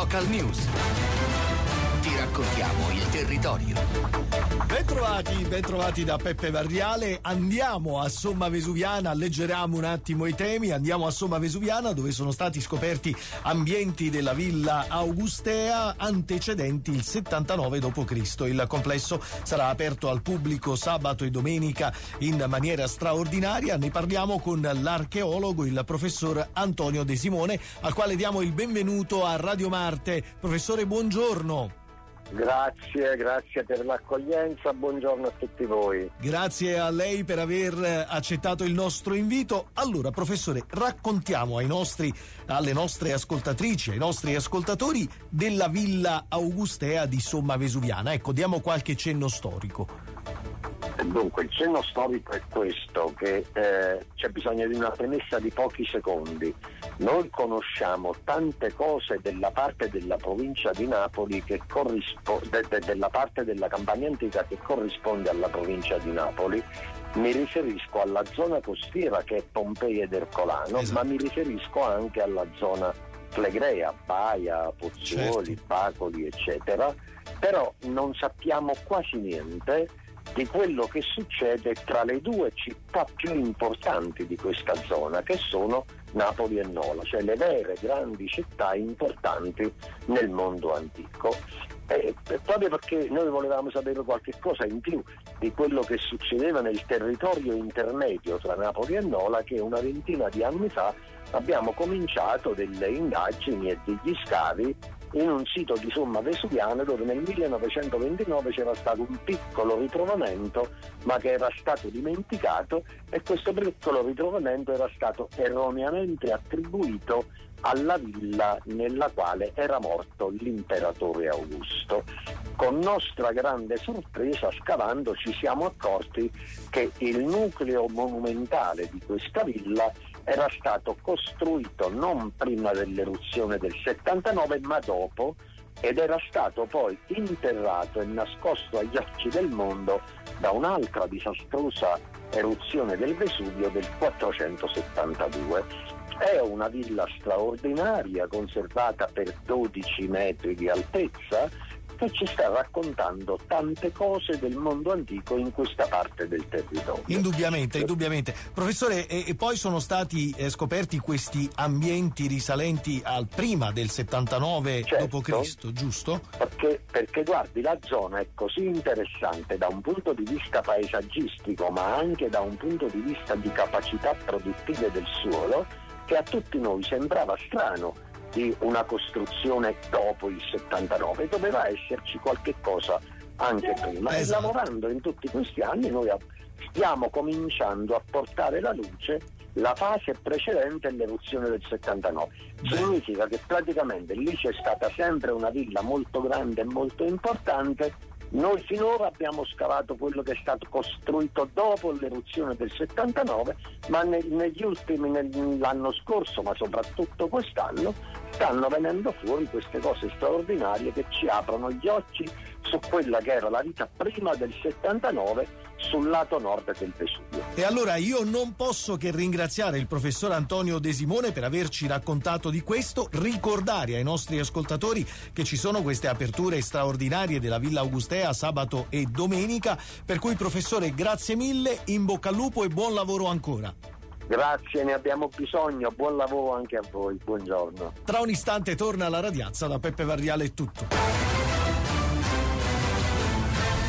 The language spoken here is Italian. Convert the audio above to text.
Local News. Ti raccontiamo il territorio. Bentrovati da Peppe Varriale. Andiamo a Somma Vesuviana, alleggeriamo un attimo i temi, andiamo a Somma Vesuviana dove sono stati scoperti ambienti della Villa Augustea antecedenti il 79 d.C. Il complesso sarà aperto al pubblico sabato e domenica in maniera straordinaria. Ne parliamo con l'archeologo, il professor Antonio De Simone, al quale diamo il benvenuto a Radio Marte. Professore, buongiorno. Grazie per l'accoglienza, buongiorno a tutti voi. Grazie a lei per aver accettato il nostro invito. Allora, professore, raccontiamo alle nostre ascoltatrici, ai nostri ascoltatori della Villa Augustea di Somma Vesuviana. Ecco, diamo qualche cenno storico. Dunque, il cenno storico è questo, che c'è bisogno di una premessa di pochi secondi. Noi conosciamo tante cose della parte della provincia di Napoli che della parte della Campania antica che corrisponde alla provincia di Napoli. Mi riferisco alla zona costiera che è Pompei ed Ercolano, esatto. Ma mi riferisco anche alla zona flegrea, Baia, Pozzuoli, certo. Bacoli, eccetera. Però non sappiamo quasi niente di quello che succede tra le due città più importanti di questa zona, che sono Napoli e Nola, cioè le vere grandi città importanti nel mondo antico. Proprio perché noi volevamo sapere qualche cosa in più di quello che succedeva nel territorio intermedio tra Napoli e Nola, che una ventina di anni fa abbiamo cominciato delle indagini e degli scavi in un sito di Somma Vesuviana dove nel 1929 c'era stato un piccolo ritrovamento ma che era stato dimenticato, e questo piccolo ritrovamento era stato erroneamente attribuito alla villa nella quale era morto l'imperatore Augusto. Con nostra grande sorpresa, scavando, ci siamo accorti che il nucleo monumentale di questa villa era stato costruito non prima dell'eruzione del 79 ma dopo, ed era stato poi interrato e nascosto agli occhi del mondo da un'altra disastrosa eruzione del Vesuvio del 472. È una villa straordinaria, conservata per 12 metri di altezza, che ci sta raccontando tante cose del mondo antico in questa parte del territorio. Indubbiamente. Professore, e poi sono stati scoperti questi ambienti risalenti al prima del 79 certo, d.C., giusto? Perché guardi, la zona è così interessante da un punto di vista paesaggistico, ma anche da un punto di vista di capacità produttive del suolo, che a tutti noi sembrava strano di una costruzione dopo il 79, doveva esserci qualche cosa anche prima. Esatto. E lavorando in tutti questi anni noi stiamo cominciando a portare alla luce la fase precedente all'eruzione del 79. Significa che praticamente lì c'è stata sempre una villa molto grande e molto importante. Noi finora abbiamo scavato quello che è stato costruito dopo l'eruzione del 79, ma negli ultimi, l'anno scorso, ma soprattutto quest'anno, stanno venendo fuori queste cose straordinarie che ci aprono gli occhi su quella che era la vita prima del 79 sul lato nord del Vesuvio. E allora io non posso che ringraziare il professor Antonio De Simone per averci raccontato di questo, ricordare ai nostri ascoltatori che ci sono queste aperture straordinarie della Villa Augustea sabato e domenica, per cui professore grazie mille, in bocca al lupo e buon lavoro ancora. Grazie, ne abbiamo bisogno, buon lavoro anche a voi, buongiorno. Tra un istante torna la radiazza, da Peppe Varriale è tutto.